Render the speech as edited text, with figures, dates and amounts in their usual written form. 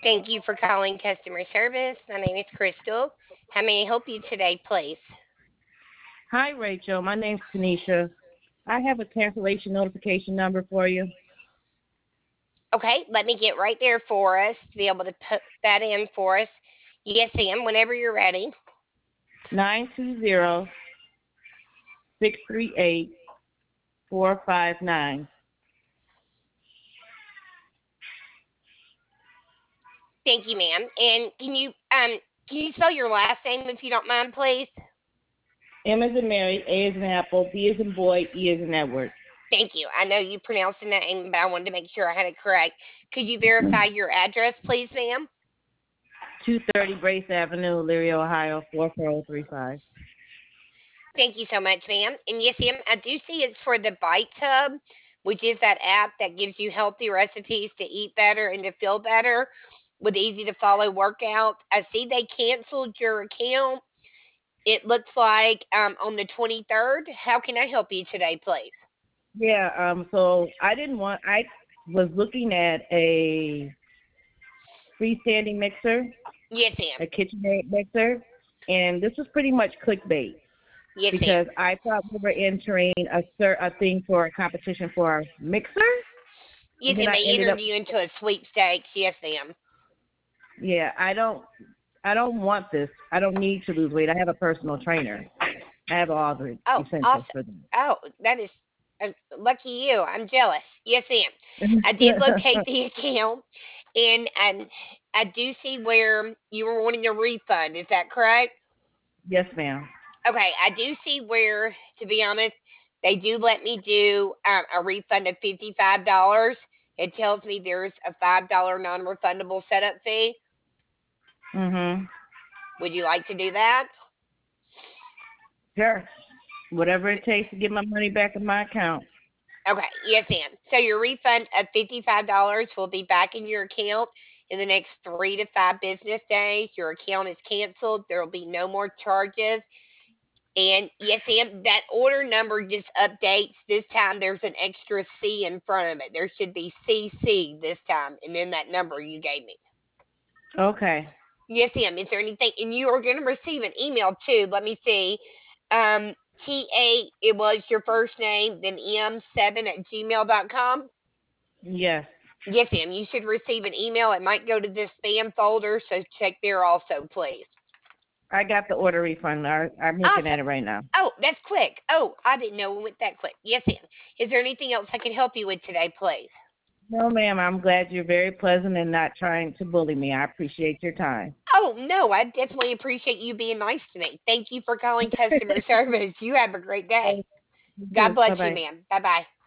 Thank you for calling customer service. My name is Crystal. How may I help you today, please? Hi, Rachel. My name's Tanisha. I have a cancellation notification number for you. Okay, let me get right there for us to be able to put that in for us. Yes, ma'am, whenever you're ready. 920-638-4559. Thank you, ma'am. And can you spell your last name if you don't mind, please? M as in Mary, A as in Apple, B as in boy, E as in Edward. Thank you. I know you pronounced the name, but I wanted to make sure I had it correct. Could you verify your address, please, ma'am? 230 Brace Avenue, Elyria, Ohio, 44035. Thank you so much, ma'am. And yes, ma'am, I do see it's for the Bite Tub, which is that app that gives you healthy recipes to eat better and to feel better with easy to follow workouts. I see they canceled your account. It looks like on the 23rd. How can I help you today, please? Yeah, so I was looking at a freestanding mixer, Yes, ma'am. a KitchenAid mixer, and this was pretty much clickbait. Yes, ma'am. Because I thought we were entering a thing for a competition for our mixer, and Yes, then and I they ended entered up. you into a sweepstakes. Yes, ma'am. Yeah, I don't want this. I don't need to lose weight. I have a personal trainer. I have all the Oh, essentials awesome. for them. Oh, that is lucky you. I'm jealous. Yes, ma'am. I did locate the account, and I do see where you were wanting a refund. Is that correct? Yes, ma'am. Okay, I do see where, to be honest, they do let me do a refund of $55. It tells me there's a $5 non-refundable setup fee. Mhm. Would you like to do that? Sure. Whatever it takes to get my money back in my account. Okay, yes, ma'am. So your refund of $55 will be back in your account in the next 3 to 5 business days. Your account is canceled. There will be no more charges. And yes, ma'am, that order number just updates. This time there's an extra C in front of it. There should be CC this time, and then that number you gave me. Okay. Yes, ma'am. Is there anything? And you are going to receive an email too. Let me see. TA, it was your first name, then M7 at gmail.com. Yes. Yes, ma'am. You should receive an email. It might go to the spam folder, so check there also, please. I got the order refund. I'm looking Awesome. at it right now. Oh, that's quick. Oh, I didn't know it went that quick. Yes, ma'am. Is there anything else I can help you with today, please? No, ma'am. I'm glad you're very pleasant and not trying to bully me. I appreciate your time. Oh, no, I definitely appreciate you being nice to me. Thank you for calling customer service. You have a great day. You God too. Bye bless you, bye. ma'am. Bye bye.